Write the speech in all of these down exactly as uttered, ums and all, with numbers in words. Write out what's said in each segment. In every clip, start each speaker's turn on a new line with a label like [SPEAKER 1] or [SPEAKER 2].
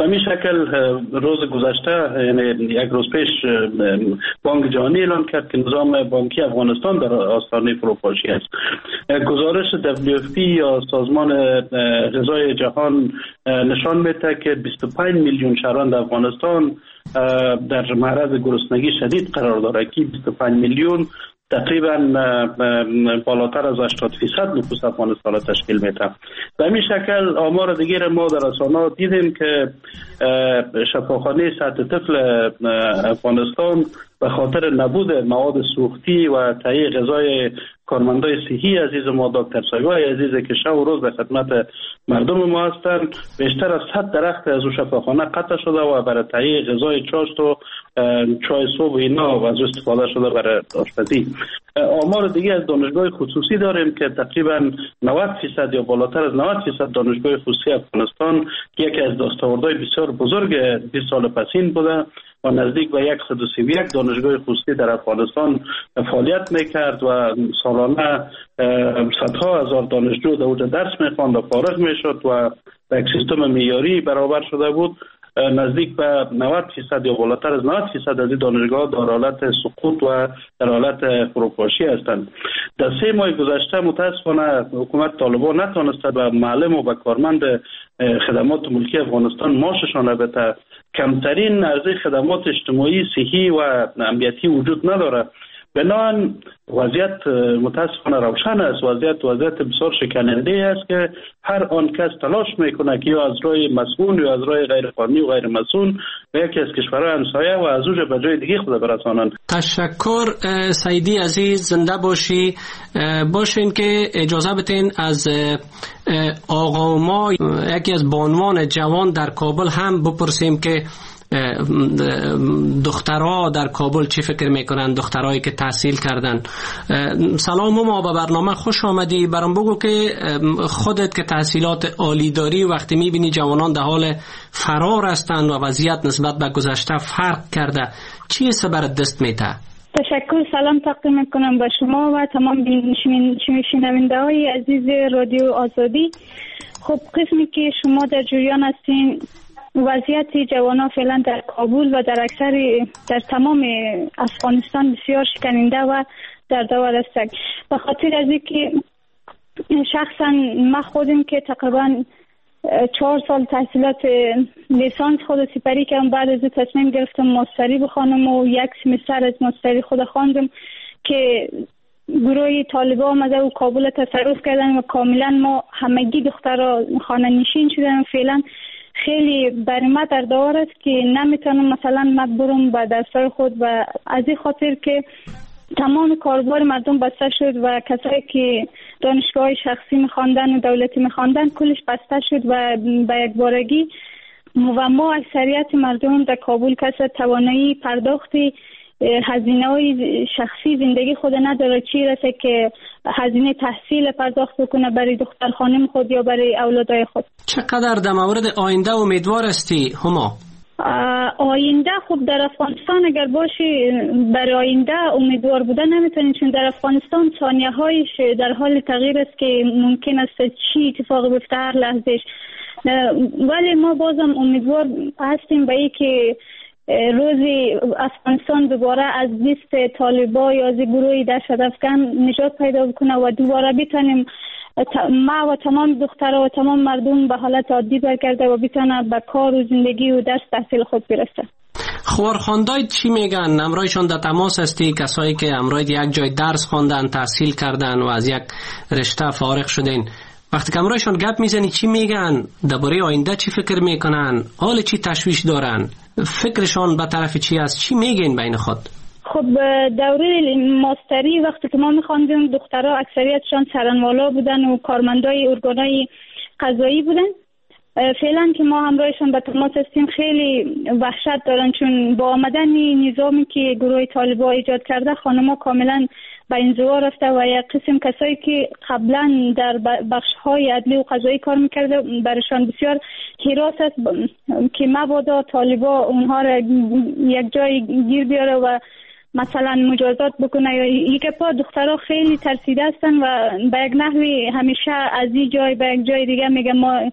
[SPEAKER 1] به این شکل روز گذشته یعنی یک روز پیش بانک جهانی اعلام کرد که نظام بانکی افغانستان در آستانه فروپاشی است. گزارش دبلیو اف پی یا سازمان غذای جهان نشان میده که بیست و پنج میلیون شهروند در افغانستان در معرض گرسنگی شدید قرار داره که بیست و پنج میلیون تقریبا بالاتر از هشتاد درصد نفوس افغانستان را تشکیل میده. به همین شکل آمار دیگر ما در رسانه‌ها دیدیم که شفاخانه سطح طفل افغانستان به خاطر نبود مواد سوختی و تهیه غذای کارمندای صحی عزیز ما دکتر سایبای عزیز که شب و روز به خدمت مردم ما هستند، بیشتر از صد درخت از اون شفاخانه قطع شده و برای تهیه غذای چاشت و چای صبح اینا و از استفاده شده برای آشپزی. آمار دیگه از دانشگاه خصوصی داریم که تقریبا نود درصد یا بالاتر از نود درصد دانشگاه خصوصی افغانستان که یکی از دستاوردهای بسیار بزرگ بیست سال پسین بوده و نزدیک به صد و سی و یک دانشگاه خصوصی در افغانستان فعالیت میکرد و سالانه صدها هزار دانشجو در اونجا درس میخواند و فارغ میشد و به یک سیستم معیاری برابر شده بود. نزدیک به نود درصد یا بالاتر از نود درصد از این دانشگاه در حالت سقوط و در حالت فروپاشی هستند. در سه ماه گذشته متاسفانه حکومت طالبان نتوانسته به معلم و به کارمند خدمات ملکی افغانستان معاششان بده. کمترین عرضه خدمات اجتماعی، صحی و امنیتی وجود نداره. بنابراین وضعیت متاسفانه روشن است. وضعیت وضعیت بسیار شکننده است که هر آن کس تلاش میکنه که یا از راه مسئول یا از راه غیر قانونی و غیر مسئول به یکی از کشورهای همسایه و از اونجا به جای دیگه خود برسانند.
[SPEAKER 2] تشکر سعیدی عزیز، زنده باشی. باشین که اجازه بتین از آقا ما یکی از بانوان جوان در کابل هم بپرسیم که دخترها در کابل چی فکر میکنن، دخترهایی که تحصیل کردن. سلام ما به برنامه خوش آمدی. برام بگو که خودت که تحصیلات عالی داری وقتی میبینی جوانان در حال فرار هستند و وضعیت نسبت به گذشته فرق کرده، چی حس برات دست میده؟
[SPEAKER 3] تشکر. سلام تقدیم میکنم به شما و تمام شنونده های عزیز رادیو آزادی. خب قسمی که شما در جریان هستین، وضعیت جوانان فعلا در کابل و در اکثر در تمام افغانستان بسیار شکننده و دردآور است. به خاطر از اینکه شخصا ما خودم که تقریبا چهار سال تحصیلات لیسانس خود سپری کردم، بعد از تصمیم گرفتم ماستری بخوانم و یک سمستر از ماستری خود خواندم که گروه طالبان آمده و کابل تصرف کردن و کاملا ما همگی دخترها خانه نشین شدن. فعلا خیلی برای ما دردآور است که نمیتونم مثلا ما برم به درسای خود و از این خاطر که تمام کاربار مردم بسته شد و کسایی که دانشگاه شخصی میخواندن و دولتی میخواندن کلش بسته شد و به یک بارگی و ما اکثریت مردم در کابل کسی توانایی پرداختی هزینه های شخصی زندگی خود نداره، چی رسه که هزینه تحصیل پرداخت بکنه برای دختر خانم خود یا برای اولادای خود.
[SPEAKER 2] چقدر در مورد آینده امیدوار هستی هما؟
[SPEAKER 3] آینده خوب در افغانستان اگر باشی برای آینده امیدوار بودن نمیتونی، چون در افغانستان ثانیه هایش در حال تغییر است که ممکن است چی اتفاق بیفته هر لحظهش. ولی ما بازم امیدوار هستیم به این که روزی افغانستان دوباره از دست طالبان یا از گروهی دست افغان نجات پیدا بکنه و دوباره بتونیم ما و تمام دخترها و تمام مردم به حالت عادی برگرده و بتونه به کار و زندگی و درس تحصیل خود برسه.
[SPEAKER 2] خبرخواندای چی میگن؟ امرایشان در تماس هستی؟ کسایی که امرای یک جای درس خواندن، تحصیل کردن و از یک رشته فارغ شدن، وقتی که امرایشان گپ میزنی چی میگن؟ درباره آینده چی فکر میکنن؟ حال چی تشویش دارن؟ فکرشان به طرف چی است؟ چی میگن بین خود؟
[SPEAKER 3] خب دوره ماستری وقتی که ما میخواندیم دخترها اکثریتشان سرانوالا بودن و کارمندای ارگانای قضایی بودن. فعلا که ما همراهشان به تماس هستیم خیلی وحشت دارن، چون با آمدن نظامی که گروه طالبان ایجاد کرده خانم‌ها کاملا به انزوا رفته و یک قسم کسایی که قبلا در بخش‌های عدلی و قضایی کار میکرده برایشان بسیار هراس است که مبادا طالبان اونها را یک جای گیر بیاره و مثلا مجازات بکنه. یا یک پا دخترها خیلی ترسیده هستن و به یک نحوی همیشه از این جای به یک جای دیگه میگه ما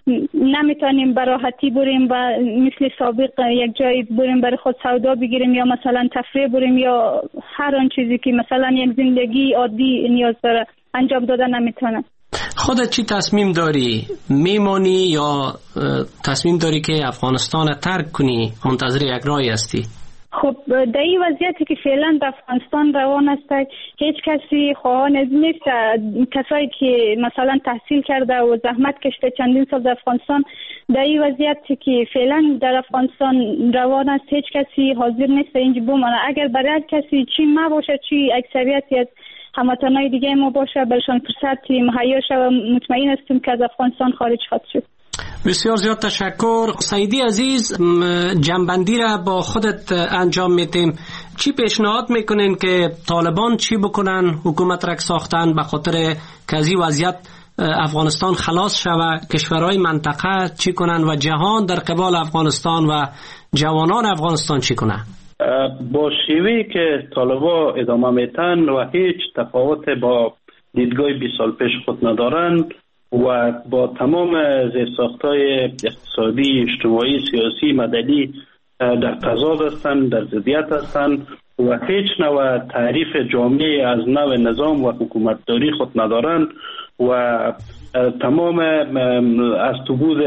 [SPEAKER 3] نمیتونیم به راحتی بریم و مثل سابق یک جای بریم برای خود سودا بگیریم یا مثلا تفریح بریم یا هر آن چیزی که مثلا یک زندگی عادی نیاز داره انجام داده نمیتونه.
[SPEAKER 2] خودت چی تصمیم داری؟ میمانی یا تصمیم داری که افغانستان ترک کنی؟ منتظر یک رای هستی؟
[SPEAKER 3] خب در این وضعیتی که فعلا در افغانستان روان است هیچ کسی خواهان نیست. کسایی که مثلا تحصیل کرده و زحمت کشته چندین سال در افغانستان در این وضعیتی که فعلا در افغانستان روان است هیچ کسی حاضر نیست اینجا بمانه. اگر برای هر کسی چی ما باشه چی اکثریتی از هموطنای دیگه ما باشه برشان فرصت مهیا شود مطمئن هستیم که از افغانستان خارج خواهد شد.
[SPEAKER 2] بسیار زیاد تشکر. سعیدی عزیز، جنبندی را با خودت انجام میدیم. چی پیشنهاد میکنین که طالبان چی بکنن حکومت را ساختن به خاطر که از این وضعیت افغانستان خلاص شود؟ کشورهای منطقه چی کنن و جهان در قبال افغانستان و جوانان افغانستان چی کنن؟
[SPEAKER 1] با شیوهی که طالبا ادامه میتن و هیچ تفاوت با دیدگاه بیست سال پیش خود ندارند و با تمام زیرساخت‌های اقتصادی، اجتماعی، سیاسی، مدنی در تضاد هستند، در ضدیت هستند و هیچ نوع تعریف جامعی از نوع نظام و حکومتداری خود ندارند و تمام از تو بود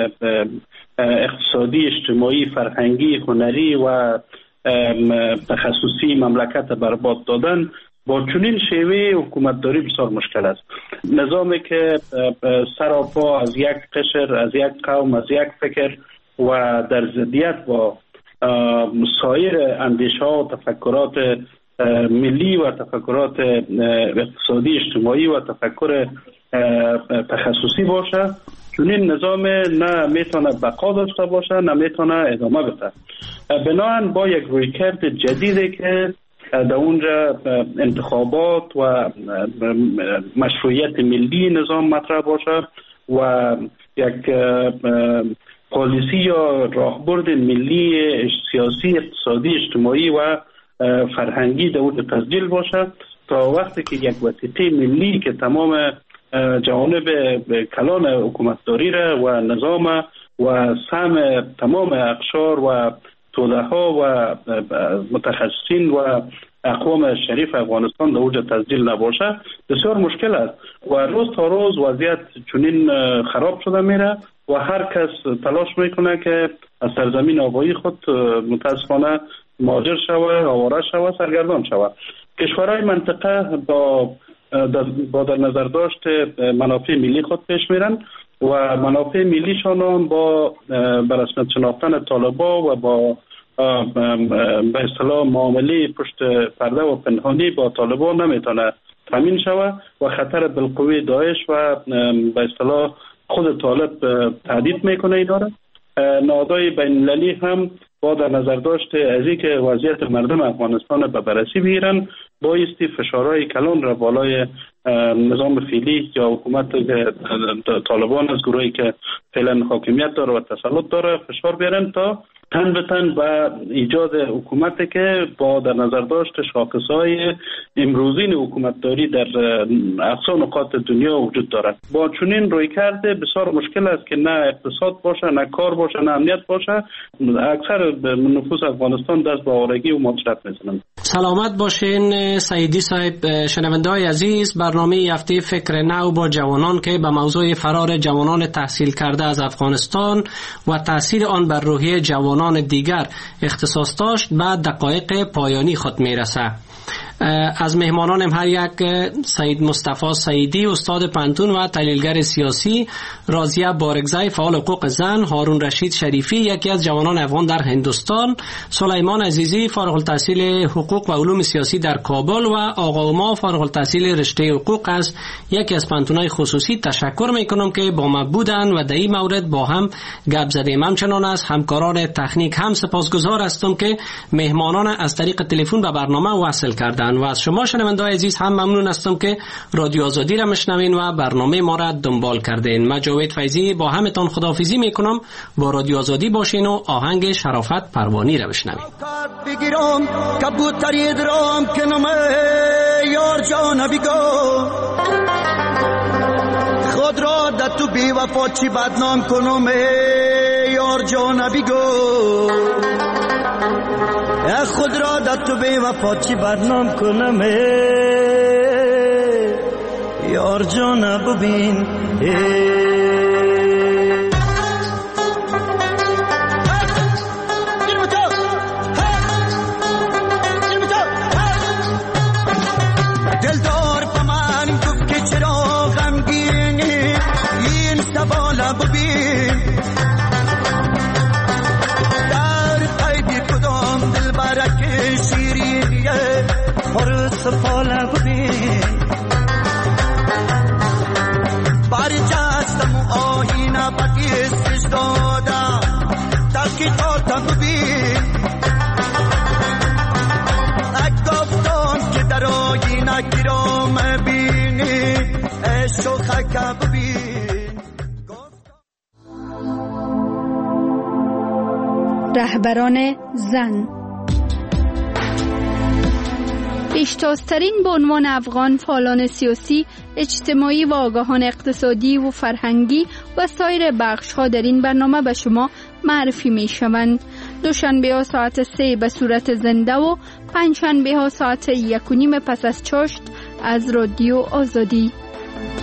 [SPEAKER 1] اقتصادی، اجتماعی، فرهنگی، هنری و تخصصی مملکت برباد دادن. با چنین شیوه حکومتداری بسیار مشکل است. نظامی که سراپا از یک قشر، از یک قوم، از یک فکر و در ضدیت با سایر اندیشه ها و تفکرات ملی و تفکرات اقتصادی، اجتماعی و تفکر تخصصی باشه، چنین نظام نه میتونه بقا داشته باشه نه میتونه ادامه بده. بنابراین با یک رویکرد جدیدی که در اونجا انتخابات و مشروعیت ملی نظام مطرح باشه و یک پالیسی یا راهبرد ملی سیاسی، اقتصادی، اجتماعی و فرهنگی در اونجا تسجیل باشه تا وقتی که یک وسیطه ملی که تمام جوانب کلان حکومتداری را و نظام و سهم تمام اقشار و توده ها و متخصصین و اقوام شریف افغانستان در اوج تسجیل نباشه بسیار مشکل است و روز تا روز وضعیت چنین خراب شده میره و هر کس تلاش میکنه که از سرزمین آبایی خود متاسفانه مهاجر شوه، آواره شوه، سرگردان شوه. کشورهای منطقه با با در نظر داشت منافع ملی خود پیش میرن و منافع ملیشان هم با به رسمیت شناختن طالبا و با به اصطلاح معامله پشت پرده و پنهانی با طالبا نمیتونه تامین شوه و خطر بالقوه داعش و به اصطلاح خود طالب تهدید میکنه اینا را. نهادهای بین المللی هم با در نظر داشت از اینکه وضعیت مردم افغانستان به بررسی بگیرن بایستی فشارهای کلان را بالای نظام فعلی یا حکومت طالبان از گروهی که فعلا حاکمیت داره و تسلط داره فشار بیارن تا تن به تن و ایجاد حکومتی که با در نظر داشت شاخصهای امروزین حکومتداری در اقصا نقاط دنیا وجود دارد. با چنین روی کرده بسیار مشکل است که نه اقتصاد باشه، نه کار باشه، نه امنیت باشه. اکثر نفوس افغانستان دست به آوارگی و مهاجرت میزنند.
[SPEAKER 2] سلامت باشین سعیدی صاحب. شنونده های عزیز، برنامه هفته فکر نو با جوانان که به موضوع فرار جوانان تحصیل کرده از افغانستان و تاثیر آن بر روحیه جوانان دیگر اختصاص داشت به دقایق پایانی خود میرسه. از مهمانانم هر یک سید مصطفی سعیدی استاد پانتون و تحلیلگر سیاسی، راضیه بارگزای فعال حقوق زن، هارون رشید شریفی یکی از جوانان افغان در هندوستان، سلیمان عزیزی فارغ التحصیل حقوق و علوم سیاسی در کابل و آقا ما فارغ التحصیل رشته حقوق است یکی از پانتونای خصوصی. تشکر میکنم که با ما بودن و در این مورد با هم گپ زدیم. همچنان از همکاران تکنیک هم سپاسگزار هستم که مهمانان از طریق تلفن به برنامه وصل کردند و از شما شنونده‌های عزیز هم ممنون هستم که رادیو آزادی را میشنوین و برنامه ما را دنبال کردین. من جاوید فیضی با همتون خداحافظی میکنم. با رادیو آزادی باشین و آهنگ شرافت پروانی را بشنوین.
[SPEAKER 4] بگیرم کبوتری درام کنم یار جان بگو خود را در تو بی وفا چی بدنام کنم ای یار جان بگو خود را در تو بی وفا چی بدنام کنم ای یار جان ببین دلدار با من گفت که چرا غمگینی این سوالا ببین در قیبی کدام دل برک شیرینیه پر سفالا ببین برجستم و آهینه بکیستش دادا تلکی تا ببین گفتم که در آینه گرام بینی عشق و خکه ببین
[SPEAKER 5] رهبران زن پیشتازترین به عنوان افغان فعالان سیاسی، اجتماعی و آگاهان اقتصادی و فرهنگی و سایر بخش‌ها در این برنامه به شما معرفی می‌شوند. دوشنبه ها ساعت سه به صورت زنده و پنجشنبه ها ساعت یک و نیم پس از چاشت از رادیو آزادی.